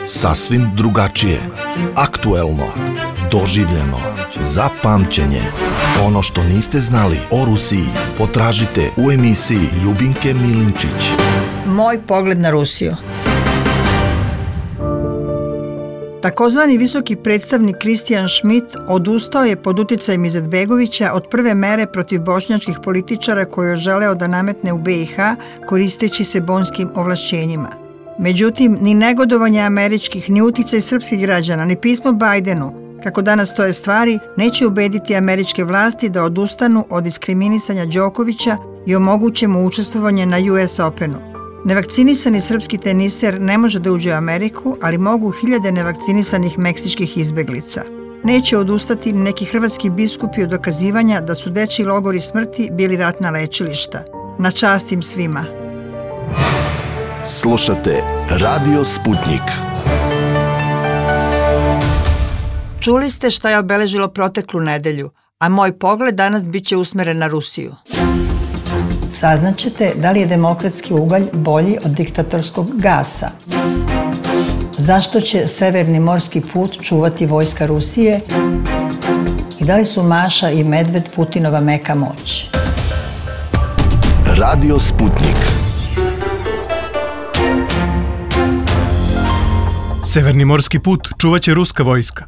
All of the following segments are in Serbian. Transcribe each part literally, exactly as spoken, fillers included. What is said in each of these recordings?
Sasvim drugačije, aktuelno, doživljeno, za pamćenje. Ono što niste znali o Rusiji potražite u emisiji Ljubinke Milinčić. Moj pogled na Rusiju. Takozvani visoki predstavnik Kristijan Schmidt odustao je pod uticajem Izetbegovića od prve mere protiv bošnjačkih političara koju je želeo da nametne u be i ha koristeći se bonskim ovlašćenjima. Međutim, ni negodovanje američkih, ni uticaj srpskih građana, ni pismo Bajdenu, kako danas stoje stvari, neće ubediti američke vlasti da odustanu od diskriminisanja Đokovića i omoguće mu učestvovanje na U S Openu. Nevakcinisani srpski teniser ne može da uđe u Ameriku, ali mogu hiljade nevakcinisanih meksičkih izbeglica. Neće odustati ni neki hrvatski biskupi od dokazivanja da su dečiji logori smrti bili ratna lečilišta. Na čast im svima. Slušate Radio Sputnik. Čuli ste šta je obeležilo proteklu nedelju, a moj pogled danas bit će usmeren na Rusiju. Saznaćete da li je demokratski ugalj bolji od diktatorskog gasa. Zašto će Severni morski put čuvati vojska Rusije i da li su maša i medved Putinova meka moć. Radio Sputnik. Severni morski put čuvaće ruska vojska.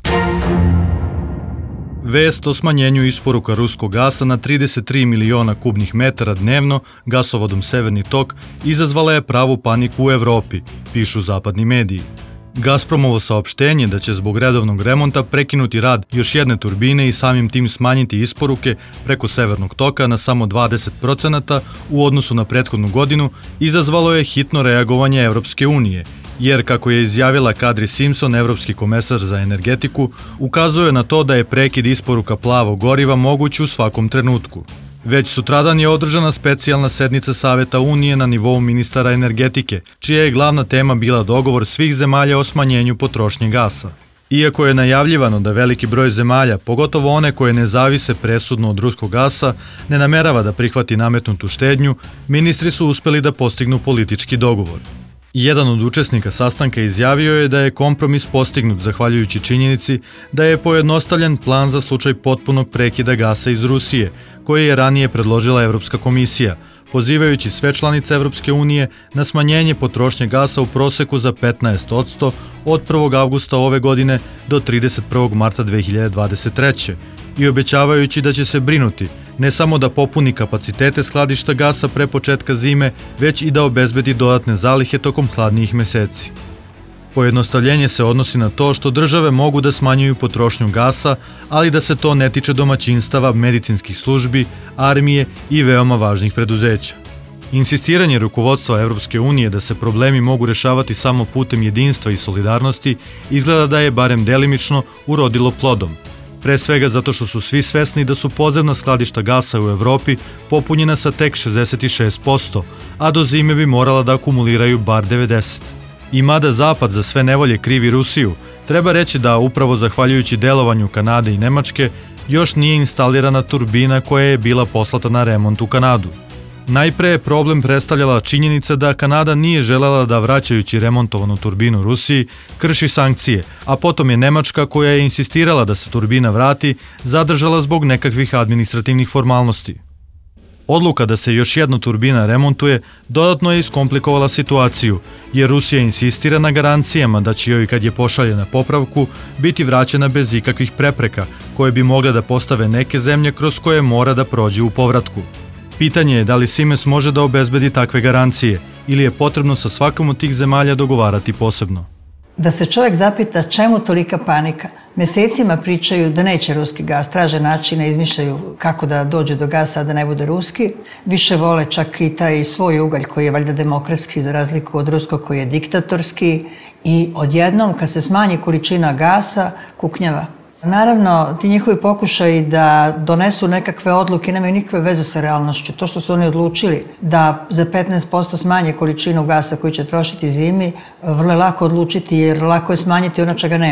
Vest o smanjenju isporuka ruskog gasa na trideset tri miliona kubnih metara dnevno gasovodom Severni tok izazvala je pravu paniku u Evropi, pišu zapadni mediji. Gazpromovo saopštenje da će zbog redovnog remonta prekinuti rad još jedne turbine i samim tim smanjiti isporuke preko Severnog toka na samo dvadeset procenata u odnosu na prethodnu godinu izazvalo je hitno reagovanje Evropske unije, jer, kako je izjavila Kadri Simpson, evropski komesar za energetiku, ukazuje na to da je prekid isporuka plavog goriva moguć u svakom trenutku. Već sutradan je održana specijalna sednica Saveta Unije na nivou ministara energetike, čija je glavna tema bila dogovor svih zemalja o smanjenju potrošnje gasa. Iako je najavljivano da veliki broj zemalja, pogotovo one koje ne zavise presudno od ruskog gasa, ne namerava da prihvati nametnutu štednju, ministri su uspeli da postignu politički dogovor. Jedan od učesnika sastanka izjavio je da je kompromis postignut zahvaljujući činjenici da je pojednostavljen plan za slučaj potpunog prekida gasa iz Rusije, koji je ranije predložila Evropska komisija, pozivajući sve članice Evropske unije na smanjenje potrošnje gasa u proseku za petnaest posto od prvog avgusta ove godine do trideset prvog marta dve hiljade dvadeset treće i obećavajući da će se brinuti ne samo da popuni kapacitete skladišta gasa pre početka zime, već i da obezbedi dodatne zalihe tokom hladnijih meseci. Pojednostavljenje se odnosi na to što države mogu da smanjuju potrošnju gasa, ali da se to ne tiče domaćinstava, medicinskih službi, armije i veoma važnih preduzeća. Insistiranje rukovodstva Evropske unije da se problemi mogu rešavati samo putem jedinstva i solidarnosti izgleda da je barem delimično urodilo plodom. Pre svega zato što su svi svesni da su podzemna skladišta gasa u Evropi popunjena sa tek šezdeset šest posto, a do zime bi morala da akumuliraju bar devedeset posto. I mada Zapad za sve nevolje krivi Rusiju, treba reći da upravo zahvaljujući delovanju Kanade i Nemačke još nije instalirana turbina koja je bila poslata na remont u Kanadu. Najpre je problem predstavljala činjenica da Kanada nije želela da, vraćajući remontovanu turbinu Rusiji, krši sankcije, a potom je Nemačka, koja je insistirala da se turbina vrati, zadržala zbog nekakvih administrativnih formalnosti. Odluka da se još jedna turbina remontuje dodatno je iskomplikovala situaciju, jer Rusija insistira na garancijama da će joj, kad je pošalje na popravku, biti vraćena bez ikakvih prepreka, koje bi mogle da postave neke zemlje kroz koje mora da prođe u povratku. Pitanje je da li Siemens može da obezbedi takve garancije ili je potrebno sa svakom od tih zemalja dogovarati posebno. Da se čovjek zapita čemu tolika panika. Mesecima pričaju da neće ruski gas, traže načine, izmišljaju kako da dođe do gasa, da ne bude ruski. Više vole čak i taj svoj ugalj koji je valjda demokratski za razliku od ruskog koji je diktatorski i odjednom kad se smanji količina gasa, kuknjava. Naravno, ti njihovi pokušaji da donesu nekakve odluke nemaju nikakve veze sa realnošću. To što su oni odlučili da za petnaest posto smanje količinu gasa koji će trošiti zimi, vrlo je lako odlučiti jer lako je smanjiti ono čega nema.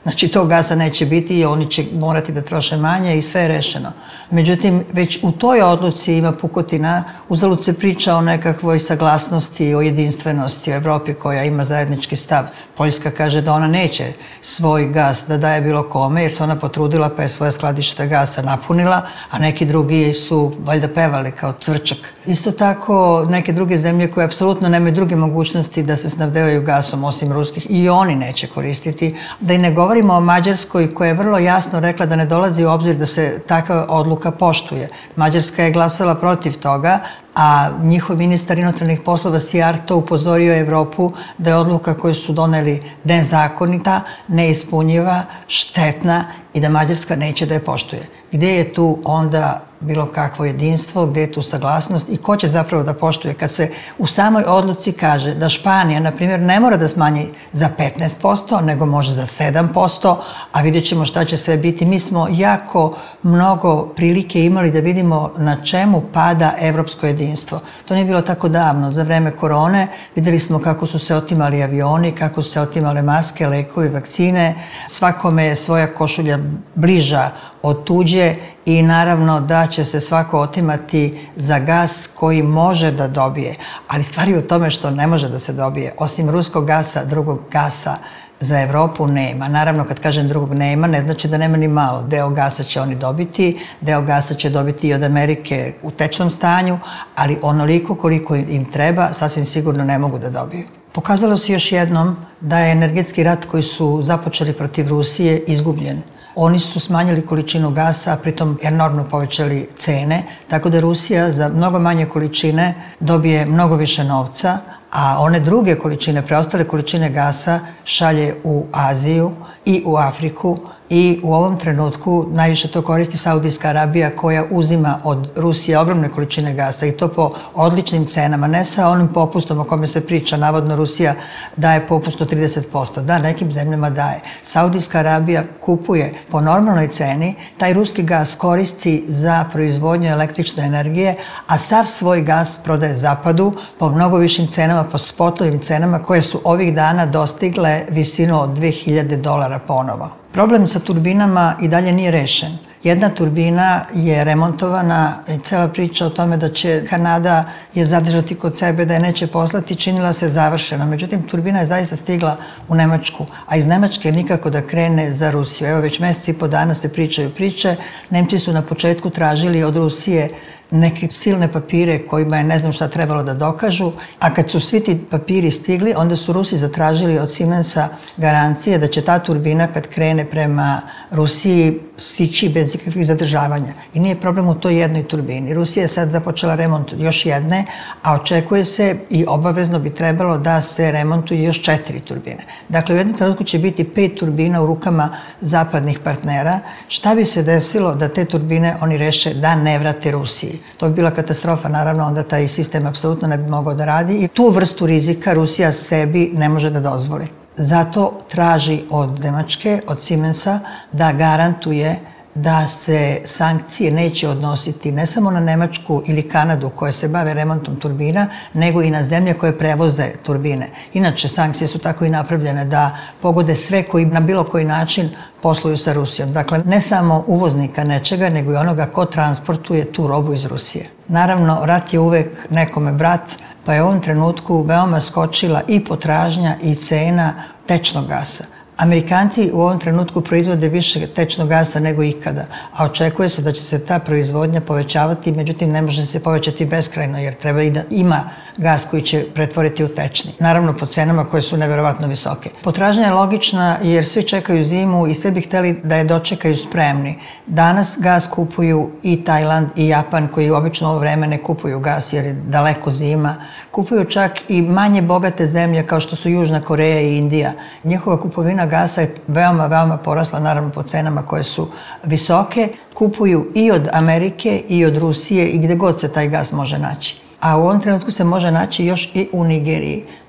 Znači tog gasa neće biti i oni će morati da troše manje i sve je rešeno. Međutim, već u toj odluci ima pukotina, uzalud se priča o nekakvoj saglasnosti, o jedinstvenosti, o Evropi koja ima zajednički stav. Poljska kaže da ona neće svoj gas da daje bilo kome jer se ona potrudila pa je svoje skladište gasa napunila, a neki drugi su valjda pevali kao cvrčak. Isto tako neke druge zemlje koje apsolutno nemaju druge mogućnosti da se snabdevaju gasom osim ruskih i oni neće koristiti. Da i ne govorimo o Mađarskoj koja je vrlo jasno rekla da ne dolazi u obzir da se takva odluka poštuje. Mađarska je glasala protiv toga, a njihov ministar inostranih poslova Sijarto upozorio je Evropu da je odluka koju su doneli nezakonita, neispunjiva, štetna i da Mađarska neće da je poštuje. Gde je tu onda bilo kakvo jedinstvo, gde je tu saglasnost i ko će zapravo da poštuje kad se u samoj odluci kaže da Španija, na primjer, ne mora da smanji za petnaest posto, nego može za sedam posto, a vidjet ćemo šta će sve biti. Mi smo jako mnogo prilike imali da vidimo na čemu pada evropsko jedinstvo. To nije bilo tako davno. Za vreme korone videli smo kako su se otimali avioni, kako su se otimale maske, lekovi, vakcine. Svakome je svoja košulja bliža od tuđe i naravno da će se svako otimati za gas koji može da dobije. Ali stvar je u tome što ne može da se dobije. Osim ruskog gasa, drugog gasa za Evropu nema. Naravno, kad kažem drugog nema, ne znači da nema ni malo. Deo gasa će oni dobiti, deo gasa će dobiti i od Amerike u tečnom stanju, ali onoliko koliko im treba, sasvim sigurno ne mogu da dobiju. Pokazalo se još jednom da je energetski rat koji su započeli protiv Rusije izgubljen. Oni su smanjili količinu gasa, a pritom enormno povećali cene, tako da Rusija za mnogo manje količine dobije mnogo više novca, a one druge količine, preostale količine gasa šalje u Aziju i u Afriku i u ovom trenutku najviše to koristi Saudijska Arabija koja uzima od Rusije ogromne količine gasa i to po odličnim cenama, ne sa onim popustom o kome se priča, navodno Rusija daje popust od trideset posto. Da, nekim zemljama daje. Saudijska Arabija kupuje po normalnoj ceni, taj ruski gas koristi za proizvodnju električne energije, a sav svoj gas prodaje Zapadu po mnogo višim cenama, po spotovim cenama koje su ovih dana dostigle visinu od dve hiljade dolara ponovo. Problem sa turbinama i dalje nije rešen. Jedna turbina je remontovana i cela priča o tome da će Kanada je zadržati kod sebe, da je neće poslati, činila se završeno. Međutim, turbina je zaista stigla u Nemačku, a iz Nemačke nikako da krene za Rusiju. Evo već meseci i po dana se pričaju priče. Nemci su na početku tražili od Rusije neke silne papire kojima je ne znam šta trebalo da dokažu, a kad su svi ti papiri stigli, onda su Rusi zatražili od Siemensa garancije da će ta turbina kad krene prema Rusiji stići bez ikakvih zadržavanja. I nije problem u toj jednoj turbini. Rusija je sad započela remont još jedne, a očekuje se i obavezno bi trebalo da se remontuju još četiri turbine. Dakle, u jednom trenutku će biti pet turbina u rukama zapadnih partnera. Šta bi se desilo da te turbine oni reše da ne vrate Rusiji? To bi bila katastrofa, naravno, onda taj sistem apsolutno ne bi mogao da radi i tu vrstu rizika Rusija sebi ne može da dozvoli. Zato traži od Nemačke, od Siemensa, da garantuje da se sankcije neće odnositi ne samo na Nemačku ili Kanadu koje se bave remontom turbina, nego i na zemlje koje prevoze turbine. Inače, sankcije su tako i napravljene da pogode sve koji na bilo koji način posluju sa Rusijom. Dakle, ne samo uvoznika nečega, nego i onoga ko transportuje tu robu iz Rusije. Naravno, rat je uvek nekome brat, pa je u ovom trenutku veoma skočila i potražnja i cena tečnog gasa. Amerikanci u ovom trenutku proizvode više tečnog gasa nego ikada, a očekuje se da će se ta proizvodnja povećavati, međutim ne može se povećati beskrajno jer treba i da ima gas koji će pretvoriti u tečni. Naravno po cenama koje su neverovatno visoke. Potražnja je logična jer svi čekaju zimu i svi bi hteli da je dočekaju spremni. Danas gas kupuju i Tajland i Japan koji obično ovo vreme ne kupuju gas jer je daleko zima. Kupuju čak i manje bogate zemlje kao što su Južna Koreja i Indija. Njihova kupovina gasa je veoma, veoma porasla, naravno po cenama koje su visoke. Kupuju i od Amerike i od Rusije i gde god se taj gas može naći. A u ovom trenutku se može naći još i u Nigeriji.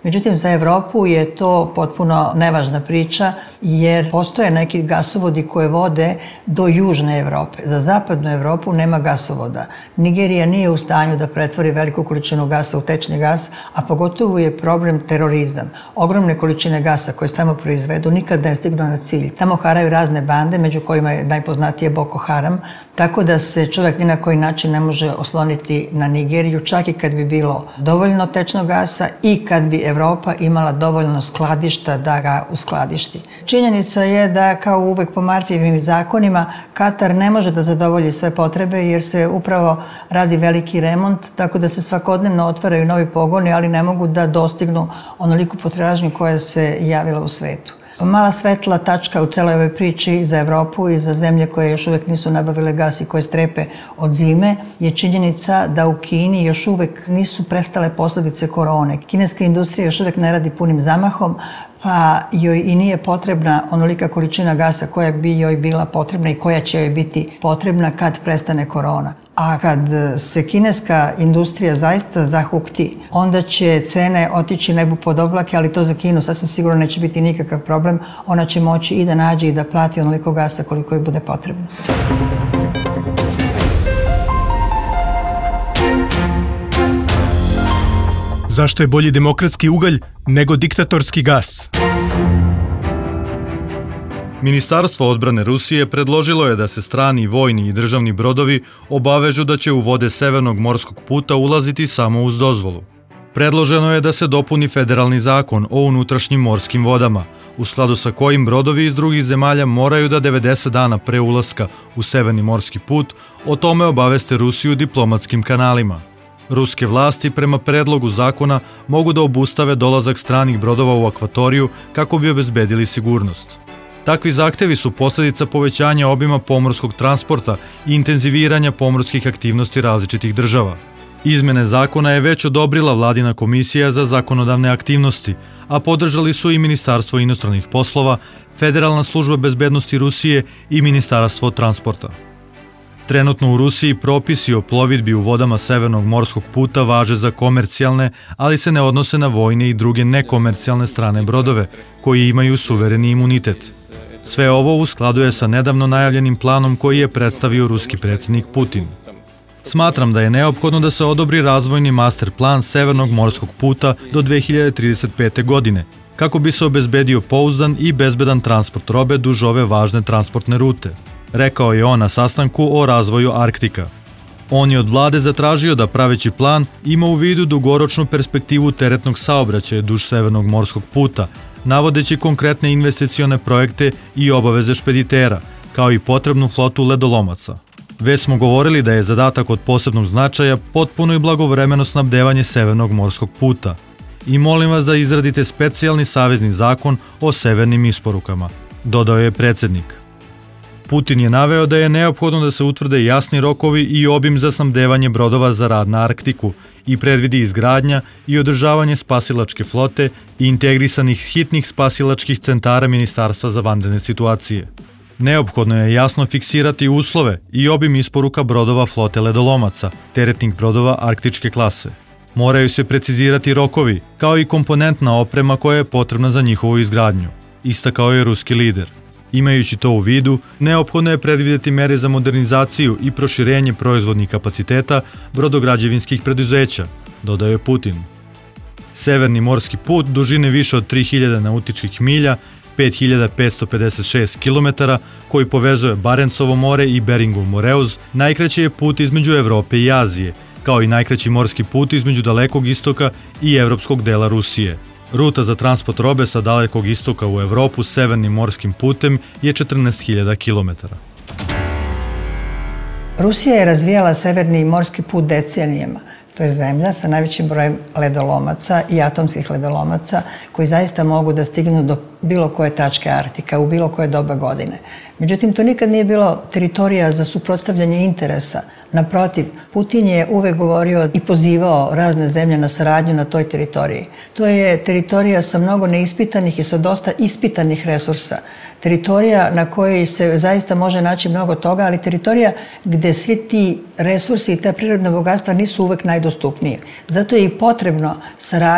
Međutim, za Evropu je to potpuno nevažna priča jer postoje neki gasovodi koje vode do južne Evrope. Za zapadnu Evropu nema gasovoda. Nigerija nije u stanju da pretvori veliku količinu gasa u tečni gas, a pogotovo je problem terorizam. Ogromne količine gasa koje se tamo proizvedu nikad ne stignu na cilj. Tamo haraju razne bande, među kojima je najpoznatije Boko Haram, tako da se čovjek ni na koji način ne može osloniti na Nigeriju, čak i kad bi bilo dovoljno tečnog gasa i kad bi Evropa imala dovoljno skladišta da ga uskladišti. Činjenica je da, kao uvek po Marfijevim zakonima, Katar ne može da zadovolji sve potrebe jer se upravo radi veliki remont, tako da se svakodnevno otvaraju novi pogoni, ali ne mogu da dostignu onoliku potražnju koja se javila u svetu. Mala svetla tačka u celoj ovoj priči za Evropu i za zemlje koje još uvek nisu nabavile gas i koje strepe od zime je činjenica da u Kini još uvek nisu prestale posledice korone. Kineska industrija još uvek ne radi punim zamahom, pa joj i nije potrebna onolika količina gasa koja bi joj bila potrebna i koja će joj biti potrebna kad prestane korona. A kad se kineska industrija zaista zahukti, onda će cene otići nebu pod oblake, ali to za Kinu sasvim sigurno neće biti nikakav problem. Ona će moći i da nađe i da plati onoliko gasa koliko joj bude potrebno. Zašto je bolji demokratski ugalj nego diktatorski gas? Ministarstvo odbrane Rusije predložilo je da se strani vojni i državni brodovi obavežu da će u vode Severnog morskog puta ulaziti samo uz dozvolu. Predloženo je da se dopuni federalni zakon o unutrašnjim morskim vodama, u skladu sa kojim brodovi iz drugih zemalja moraju da devedeset dana pre ulaska u Severni morski put o tome obaveste Rusiju diplomatskim kanalima. Ruske vlasti prema predlogu zakona mogu da obustave dolazak stranih brodova u akvatoriju kako bi obezbedili sigurnost. Takvi zahtevi su posljedica povećanja obima pomorskog transporta i intenziviranja pomorskih aktivnosti različitih država. Izmene zakona je već odobrila Vladina komisija za zakonodavne aktivnosti, a podržali su i Ministarstvo inostranih poslova, Federalna služba bezbednosti Rusije i Ministarstvo transporta. Trenutno u Rusiji propisi o plovidbi u vodama Severnog morskog puta važe za komercijalne, ali se ne odnose na vojne i druge nekomercijalne strane brodove, koji imaju suvereni imunitet. Sve ovo u skladu je sa nedavno najavljenim planom koji je predstavio ruski predsjednik Putin. Smatram da je neophodno da se odobri razvojni master plan Severnog morskog puta do dve hiljade trideset pete. godine, kako bi se obezbedio pouzdan i bezbedan transport robe duž ove važne transportne rute, rekao je on na sastanku o razvoju Arktika. On je od vlade zatražio da praveći plan ima u vidu dugoročnu perspektivu teretnog saobraćaja duž Severnog morskog puta, navodeći konkretne investicione projekte i obaveze špeditera, kao i potrebnu flotu ledolomaca. Već smo govorili da je zadatak od posebnog značaja potpuno i blagovremeno snabdevanje Severnog morskog puta. I molim vas da izradite specijalni savezni zakon o severnim isporukama, dodao je predsjednik. Putin je naveo da je neophodno da se utvrde jasni rokovi i obim za snabdevanje brodova za rad na Arktiku i predvidi izgradnja i održavanje spasilačke flote i integrisanih hitnih spasilačkih centara Ministarstva za vanredne situacije. Neophodno je jasno fiksirati uslove i obim isporuka brodova flote ledolomaca, teretnih brodova arktičke klase. Moraju se precizirati rokovi, kao i komponentna oprema koja je potrebna za njihovu izgradnju, istakao je ruski lider. Imajući to u vidu, neophodno je predvidjeti mere za modernizaciju i proširenje proizvodnih kapaciteta brodograđevinskih preduzeća, dodao je Putin. Severni morski put dužine više od tri hiljade nautičkih milja, pet hiljada petsto pedeset šest kilometara, koji povezuje Barencovo more i Beringov moreuz, najkraći je put između Evrope i Azije, kao i najkraći morski put između Dalekog istoka i evropskog dela Rusije. Ruta za transport robe sa Dalekog istoka u Evropu severnim morskim putem je četrnaest hiljada kilometara. Rusija je razvijala severni morski put decenijama. To je zemlja sa najvećim brojem ledolomaca i atomskih ledolomaca koji zaista mogu da stignu do bilo koje tačke Arktika u bilo koje doba godine. Međutim, to nikad nije bilo teritorija za suprotstavljanje interesa. Naprotiv, Putin je uvek govorio i pozivao razne zemlje na saradnju na toj teritoriji. To je teritorija sa mnogo neispitanih i sa dosta ispitanih resursa. Teritorija na kojoj se zaista može naći mnogo toga, ali teritorija gde svi ti resursi i ta prirodna bogatstva nisu uvek najdostupniji. Zato je i potrebno saradnja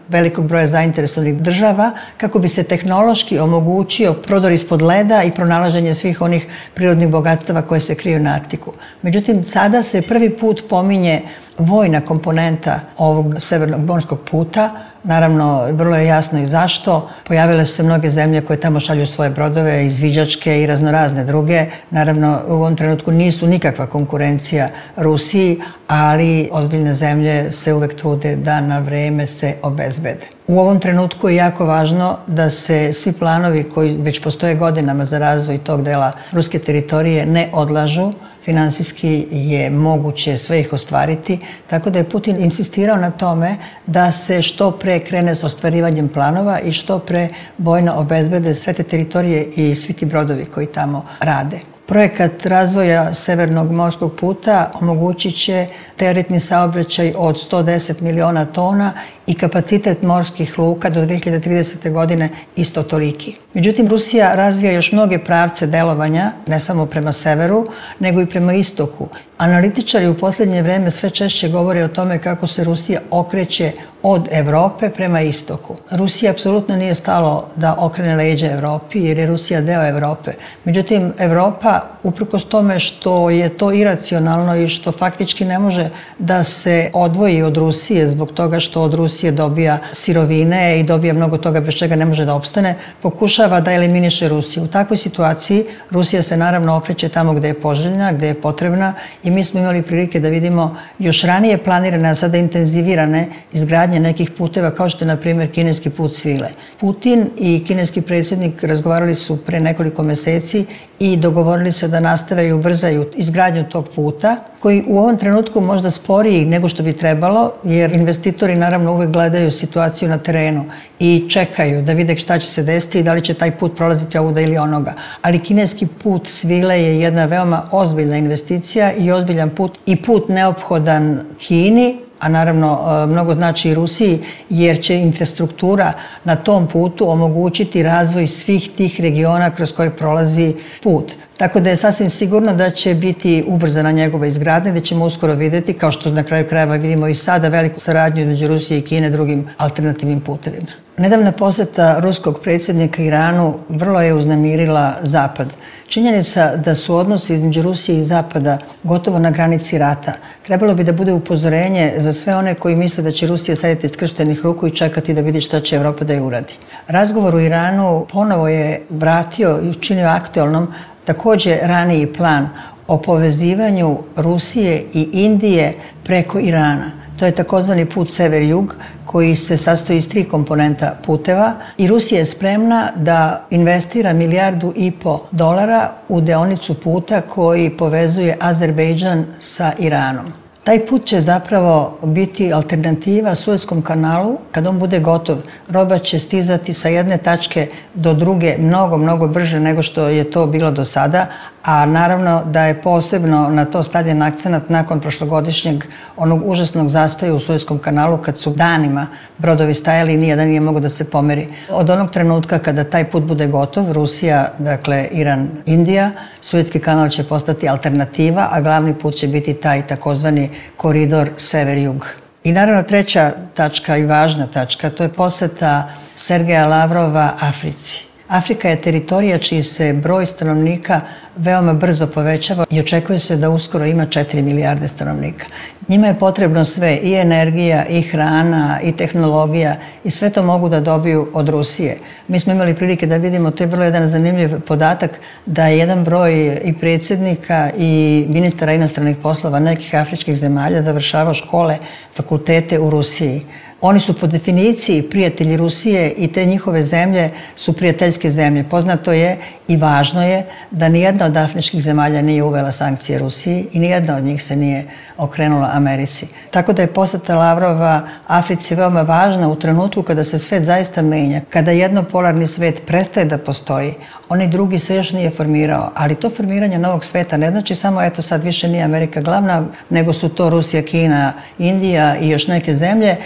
velikog broja zainteresovanih država kako bi se tehnološki omogućio prodor ispod leda i pronalaženje svih onih prirodnih bogatstava koje se kriju na Arktiku. Međutim, sada se prvi put pominje vojna komponenta ovog severnog morskog puta. Naravno, vrlo je jasno i zašto. Pojavile su se mnoge zemlje koje tamo šalju svoje brodove, izviđačke i raznorazne druge. Naravno, u ovom trenutku nisu nikakva konkurencija Rusiji, ali ozbiljne zemlje se uvek trude da na vreme se obezbede. U ovom trenutku je jako važno da se svi planovi koji već postoje godinama za razvoj tog dela ruske teritorije ne odlažu. Finansijski je moguće sve ih ostvariti, tako da je Putin insistirao na tome da se što pre krene sa ostvarivanjem planova i što pre vojno obezbede sve te teritorije i svi ti brodovi koji tamo rade. Projekat razvoja Severnog morskog puta omogućit će teretni saobraćaj od sto deset miliona tona i kapacitet morskih luka do dve hiljade tridesete. godine isto toliki. Međutim, Rusija razvija još mnoge pravce delovanja, ne samo prema severu, nego i prema istoku. Analitičari u posljednje vreme sve češće govore o tome kako se Rusija okreće od Evrope prema istoku. Rusija apsolutno nije stalo da okrene leđa Evropi, jer je Rusija deo Evrope. Međutim, Evropa, uprkos tome što je to iracionalno i što faktički ne može da se odvoji od Rusije zbog toga što od Rusije dobija sirovine i dobija mnogo toga bez čega ne može da opstane, pokušava da eliminiše Rusiju. U takvoj situaciji Rusija se naravno okreće tamo gde je poželjna, gde je potrebna i mi smo imali prilike da vidimo još ranije planirane, a sada intenzivirane izgradnje nekih puteva kao što je na primjer kineski put svile. Putin i kineski predsjednik razgovarali su pre nekoliko meseci i dogovorili se da nastave i ubrzaju izgradnju tog puta, koji u ovom trenutku možda sporiji nego što bi trebalo, jer investitori naravno uvek gledaju situaciju na terenu i čekaju da vide šta će se desiti i da li će taj put prolaziti ovuda ili onoga. Ali kineski put svile je jedna veoma ozbiljna investicija i ozbiljan put i put neophodan Kini, a naravno mnogo znači i Rusiji, jer će infrastruktura na tom putu omogućiti razvoj svih tih regiona kroz koje prolazi put. Tako da je sasvim sigurno da će biti ubrzana njegova izgradnja, da ćemo uskoro vidjeti, kao što na kraju krajeva vidimo i sada, veliku saradnju između Rusije i Kine drugim alternativnim putevima. Nedavna poseta ruskog predsjednika Iranu vrlo je uznemirila Zapad. Činjenica da su odnosi između Rusije i Zapada gotovo na granici rata trebalo bi da bude upozorenje za sve one koji misle da će Rusija sedeti skrštenih ruku i čekati da vidi šta će Evropa da je uradi. Razgovor u Iranu ponovo je vratio i učinio aktuelnom takođe raniji plan o povezivanju Rusije i Indije preko Irana. To je takozvani put sever-jug koji se sastoji iz tri komponenta puteva i Rusija je spremna da investira milijardu i po dolara u deonicu puta koji povezuje Azerbejdžan sa Iranom. Taj put će zapravo biti alternativa Suetskom kanalu. Kad on bude gotov, roba će stizati sa jedne tačke do druge mnogo, mnogo brže nego što je to bilo do sada, a naravno da je posebno na to stavljen akcenat nakon prošlogodišnjeg onog užasnog zastoja u Suetskom kanalu kad su danima brodovi stajali i nijedan nije mogao da se pomeri. Od onog trenutka kada taj put bude gotov, Rusija, dakle Iran, Indija, Suetski kanal će postati alternativa, a glavni put će biti taj takozvani koridor sever-jug. I naravno treća tačka i važna tačka, to je poseta Sergeja Lavrova Africi. Afrika je teritorija čiji se broj stanovnika veoma brzo povećava i očekuje se da uskoro ima četiri milijarde stanovnika. Njima je potrebno sve, i energija, i hrana, i tehnologija, i sve to mogu da dobiju od Rusije. Mi smo imali prilike da vidimo, to je vrlo jedan zanimljiv podatak, da je jedan broj i predsjednika i ministara inostranih poslova nekih afričkih zemalja završavao škole, fakultete u Rusiji. Oni su po definiciji prijatelji Rusije i te njihove zemlje su prijateljske zemlje. Poznato je i važno je da nijedna od afričkih zemalja nije uvela sankcije Rusiji i nijedna od njih se nije okrenula Americi. Tako da je poseta Lavrova Africi veoma važna u trenutku kada se svet zaista menja, kada jednopolarni svet prestaje da postoji. Onaj drugi se još nije formirao, ali to formiranje novog sveta ne znači samo eto sad više nije Amerika glavna, nego su to Rusija, Kina, Indija i još neke zemlje, nego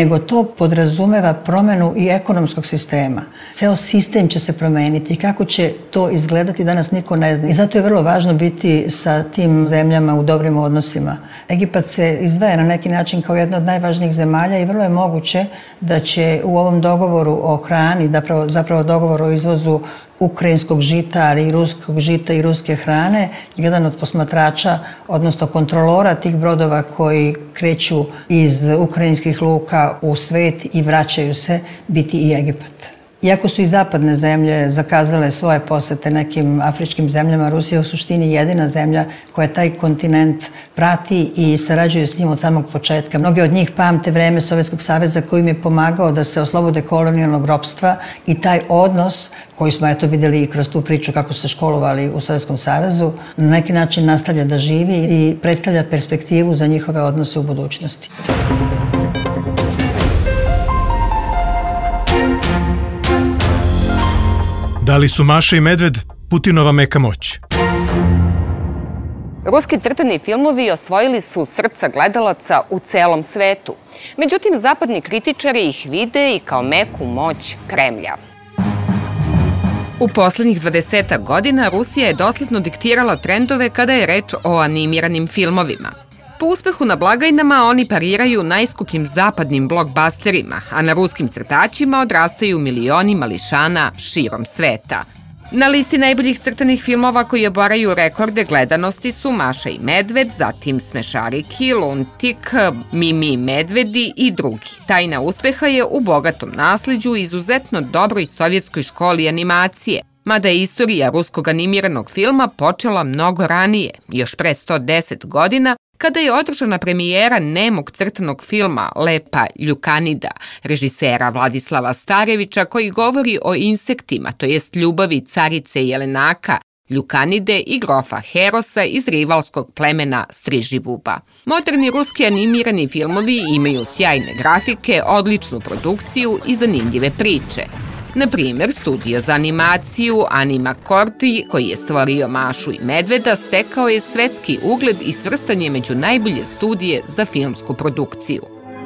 nego to podrazumeva promenu i ekonomskog sistema. Ceo sistem će se promeniti i kako će to izgledati danas niko ne zna. I zato je vrlo važno biti sa tim zemljama u dobrim odnosima. Egipat se izdvaja na neki način kao jedna od najvažnijih zemalja i vrlo je moguće da će u ovom dogovoru o hrani, zapravo, zapravo dogovoru o izvozu ukrajinskog žita, ali i ruskog žita i ruske hrane, jedan od posmatrača, odnosno kontrolora tih brodova koji kreću iz ukrajinskih luka u svet i vraćaju se, biti i Egipat. Iako su i zapadne zemlje zakazale svoje posete nekim afričkim zemljama, Rusija je u suštini jedina zemlja koja taj kontinent prati i sarađuje s njim od samog početka. Mnogi od njih pamte vreme Sovjetskog saveza koji im je pomagao da se oslobode kolonijalnog ropstva i taj odnos koji smo eto vidjeli i kroz tu priču kako su se školovali u Sovjetskom savezu, na neki način nastavlja da živi i predstavlja perspektivu za njihove odnose u budućnosti. Da li su Maša i Medved Putinova meka moć? Ruski crtani filmovi osvojili su srca gledalaca u celom svetu. Međutim, zapadni kritičari ih vide i kao meku moć Kremlja. U poslednjih dvadesetak godina Rusija je dosledno diktirala trendove kada je reč o animiranim filmovima. Po uspehu na blagajnama oni pariraju najskupljim zapadnim blockbusterima, a na ruskim crtačima odrastaju milioni mališana širom sveta. Na listi najboljih crtanih filmova koji obaraju rekorde gledanosti su Maša i Medved, zatim Smešariki, Luntik, Mimi i Medvedi i drugi. Tajna uspeha je u bogatom nasleđu i izuzetno dobroj sovjetskoj školi animacije, mada je istorija ruskog animiranog filma počela mnogo ranije, još pre sto deset godina, kada je održana premijera nemog crtanog filma Lepa Ljukanida, režisera Vladislava Starevića, koji govori o insektima, to jest ljubavi carice Jelenaka, Ljukanide i grofa Herosa iz rivalskog plemena Strižibuba. Moderni ruski animirani filmovi imaju sjajne grafike, odličnu produkciju i zanimljive priče. Na primjer, studio za animaciju Anima Korti, koji je stvorio Mašu i Medveda, stekao je svetski ugled i svrstan je među najbolje studije za filmsku produkciju.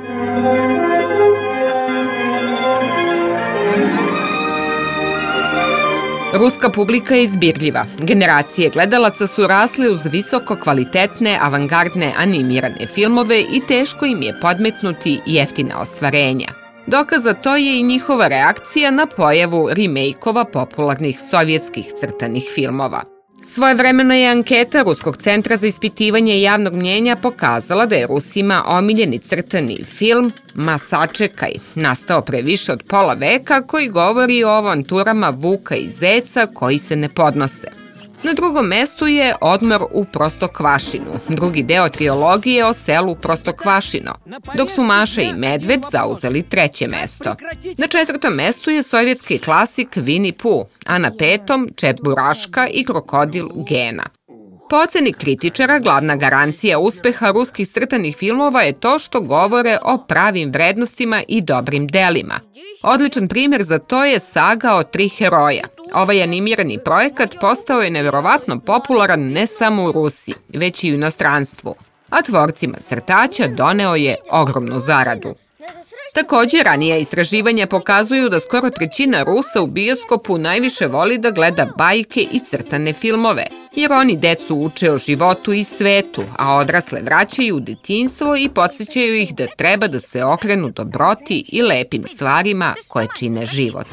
Ruska publika je izbirljiva. Generacije gledalaca su rasle uz visoko kvalitetne, avangardne animirane filmove i teško im je podmetnuti jeftina ostvarenja. Dokaz za to je i njihova reakcija na pojavu remake-ova popularnih sovjetskih crtanih filmova. Svojevremeno je anketa Ruskog centra za ispitivanje javnog mnjenja pokazala da je Rusima omiljeni crtani film Ma sačekaj, nastao pre više od pola veka, koji govori o avanturama Vuka i Zeca koji se ne podnose. Na drugom mestu je Odmor u Prostokvašinu, drugi deo trilogije o selu Prostokvašino, dok su Maša i Medved zauzeli treće mesto. Na četvrtom mestu je sovjetski klasik Winnie Pooh, a na petom Čeburashka i krokodil Gena. Po oceni kritičara, glavna garancija uspeha ruskih crtanih filmova je to što govore o pravim vrednostima i dobrim delima. Odličan primjer za to je saga o tri heroja. Ovaj animirani projekat postao je neverovatno popularan ne samo u Rusiji, već i u inostranstvu, a tvorcima crtača doneo je ogromnu zaradu. Također, ranija istraživanja pokazuju da skoro trećina Rusa u bioskopu najviše voli da gleda bajke i crtane filmove, jer oni decu uče o životu i svetu, a odrasle vraćaju u detinjstvo i podsjećaju ih da treba da se okrenu dobroti i lepim stvarima koje čine život.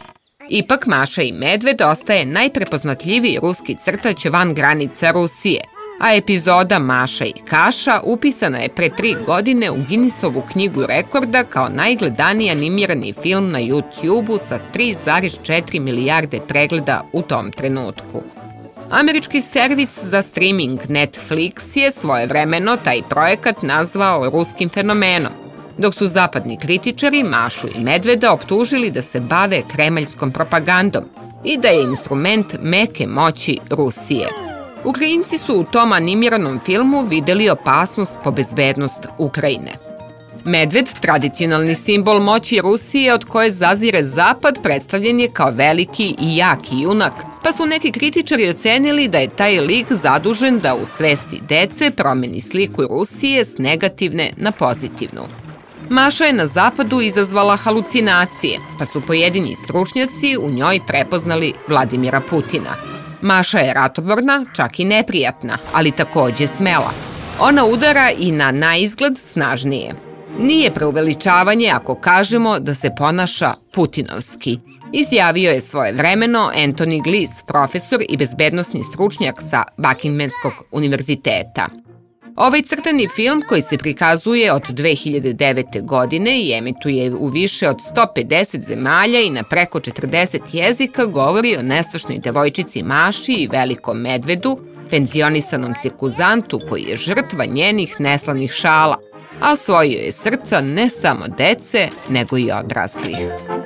Ipak Maša i Medved ostaje najprepoznatljiviji ruski crtač van granica Rusije, a epizoda Maša i Kaša upisana je pre tri godine u Guinnessovu knjigu rekorda kao najgledaniji animirani film na YouTube-u sa tri zarez četiri milijarde pregleda u tom trenutku. Američki servis za streaming Netflix je svojevremeno taj projekat nazvao ruskim fenomenom, dok su zapadni kritičari Mašu i Medveda optužili da se bave kremaljskom propagandom i da je instrument meke moći Rusije. Ukrajinci su u tom animiranom filmu videli opasnost po bezbednost Ukrajine. Medved, tradicionalni simbol moći Rusije od koje zazire Zapad, predstavljen je kao veliki i jaki junak, pa su neki kritičari ocenili da je taj lik zadužen da u svesti dece promeni sliku Rusije s negativne na pozitivnu. Maša je na zapadu izazvala halucinacije, pa su pojedini stručnjaci u njoj prepoznali Vladimira Putina. Maša je ratoborna, čak i neprijatna, ali takođe smela. Ona udara i na naizgled snažnije. Nije preuveličavanje ako kažemo da se ponaša putinovski. Izjavio je svoje vremeno Anthony Gliss, profesor i bezbednosni stručnjak sa Buckinghamskog univerziteta. Ovaj crtani film, koji se prikazuje od dve hiljade devete. godine i emituje u više od sto pedeset zemalja i na preko četrdeset jezika, govori o nestašnoj devojčici Maši i velikom medvedu, penzionisanom cirkuzantu koji je žrtva njenih neslanih šala, a osvojio je srca ne samo dece, nego i odraslih.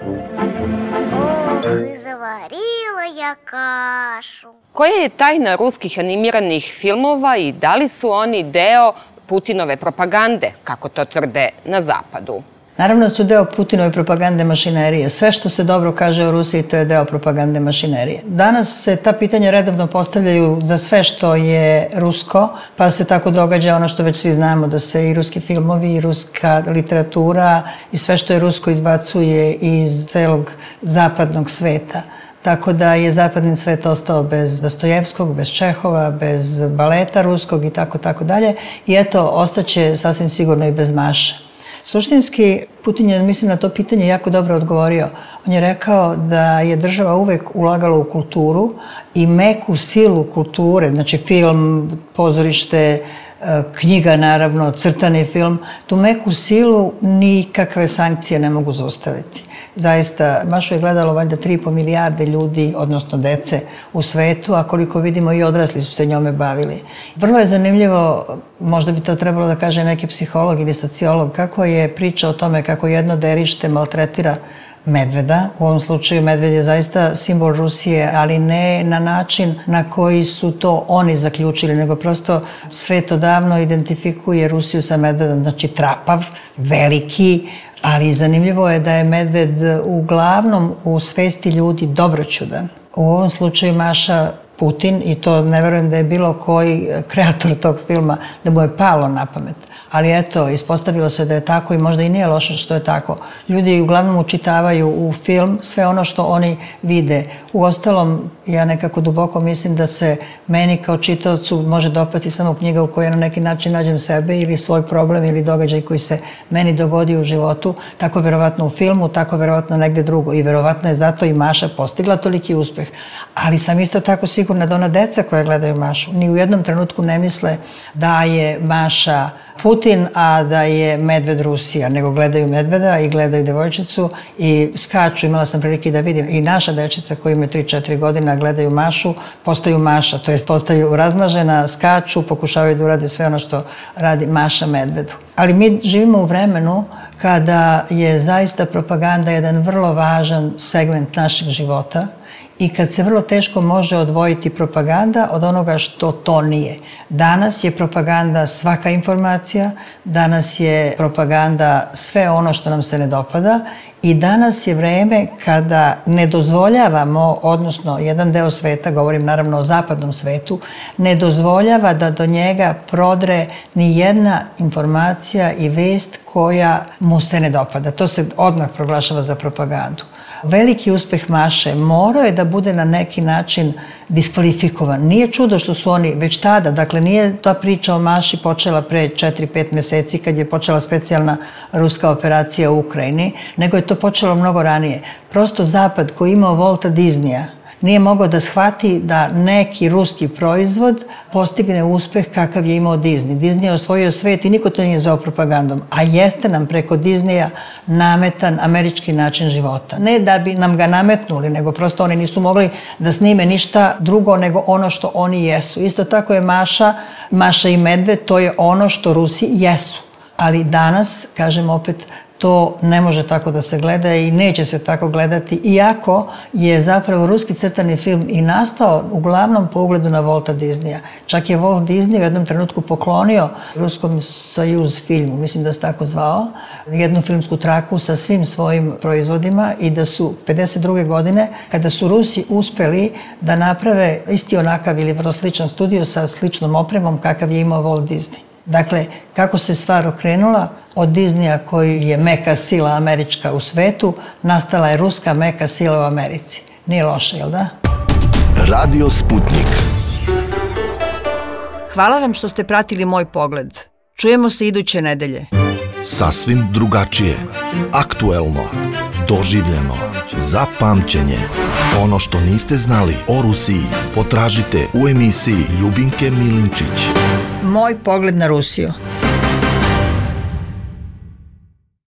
I zavarila ja kašu. Koja je tajna ruskih animiranih filmova i da li su oni deo Putinove propagande, kako to tvrde na zapadu? Naravno su deo Putinove propagande mašinerije. Sve što se dobro kaže o Rusiji, to je deo propagande mašinerije. Danas se ta pitanja redovno postavljaju za sve što je rusko, pa se tako događa ono što već svi znamo, da se i ruski filmovi, i ruska literatura, i sve što je rusko izbacuje iz celog zapadnog sveta. Tako da je zapadni svet ostao bez Dostojevskog, bez Čehova, bez baleta ruskog i tako, tako dalje. I eto, ostaće sasvim sigurno i bez Maše. Suštinski, Putin je, mislim, na to pitanje jako dobro odgovorio. On je rekao da je država uvek ulagala u kulturu i meku silu kulture, znači film, pozorište, knjiga, naravno, crtani film, tu meku silu nikakve sankcije ne mogu zaustaviti. Zaista, Mašu je gledalo valjda tri i po milijarde ljudi, odnosno dece u svetu, a koliko vidimo i odrasli su se njome bavili. Vrlo je zanimljivo, možda bi to trebalo da kaže neki psiholog ili sociolog, kako je priča o tome kako jedno derište maltretira medveda. U ovom slučaju medved je zaista simbol Rusije, ali ne na način na koji su to oni zaključili, nego prosto svet odavno identifikuje Rusiju sa medvedom, znači trapav, veliki, ali zanimljivo je da je medved uglavnom u svesti ljudi dobroćudan. U ovom slučaju Maša Putin, i to ne verujem da je bilo koji kreator tog filma da mu je palo na pamet. Ali eto, ispostavilo se da je tako i možda i nije loše što je tako. Ljudi uglavnom učitavaju u film sve ono što oni vide. Uostalom, ja nekako duboko mislim da se meni kao čitaocu može dopasti samo knjiga u kojoj na neki način nađem sebe ili svoj problem ili događaj koji se meni dogodi u životu. Tako verovatno u filmu, tako verovatno negde drugo. I verovatno je zato i Maša postigla toliki uspeh. Ali sam isto tako sigurna da ona deca koja gledaju Mašu ni u jednom trenutku ne misle da je Maša Putin, a da je medved Rusija, nego gledaju medveda i gledaju devojčicu i skaču. Imala sam prilike da vidim i naša dečica koji imaju tri četiri godina gledaju Mašu, postaju Maša, to jest postaju razmažena, skaču, pokušavaju da urade sve ono što radi Maša medvedu. Ali mi živimo u vremenu kada je zaista propaganda jedan vrlo važan segment našeg života i kad se vrlo teško može odvojiti propaganda od onoga što to nije. Danas je propaganda svaka informacija, danas je propaganda sve ono što nam se ne dopada i danas je vreme kada ne dozvoljavamo, odnosno jedan deo sveta, govorim naravno o zapadnom svetu, ne dozvoljava da do njega prodre ni jedna informacija i vest koja mu se ne dopada. To se odmah proglašava za propagandu. Veliki uspeh Maše morao je da bude na neki način diskvalifikovan. Nije čudo što su oni već tada, dakle nije ta priča o Maši počela pre četiri pet meseci kad je počela specijalna ruska operacija u Ukrajini, nego je to počelo mnogo ranije. Prosto Zapad koji je imao Walta Disneya nije mogao da shvati da neki ruski proizvod postigne uspeh kakav je imao Disney. Disney je osvojio svet i niko to nije zvao propagandom, a jeste nam preko Disneya nametan američki način života. Ne da bi nam ga nametnuli, nego prosto oni nisu mogli da snime ništa drugo nego ono što oni jesu. Isto tako je Maša, Maša i medved, to je ono što Rusi jesu. Ali danas, kažem opet, to ne može tako da se gleda i neće se tako gledati, iako je zapravo ruski crtani film i nastao uglavnom po ugledu na Walta Disneya. Čak je Walt Disney u jednom trenutku poklonio Ruskom Sojuz filmu, mislim da se tako zvao, jednu filmsku traku sa svim svojim proizvodima i da su pedeset druge godine, kada su Rusi uspeli da naprave isti onakav ili vrlo sličan studio sa sličnom opremom kakav je imao Walt Disney. Dakle, kako se stvar okrenula, od Disneya koji je meka sila američka u svetu, nastala je ruska meka sila u Americi. Nije loše, jel da? Radio Sputnik. Hvala vam što ste pratili moj pogled. Čujemo se iduće nedelje. Sasvim drugačije, aktuelno, doživljeno, za pamćenje. Ono što niste znali o Rusiji potražite u emisiji Ljubinke Milinčić. Moj pogled na Rusiju.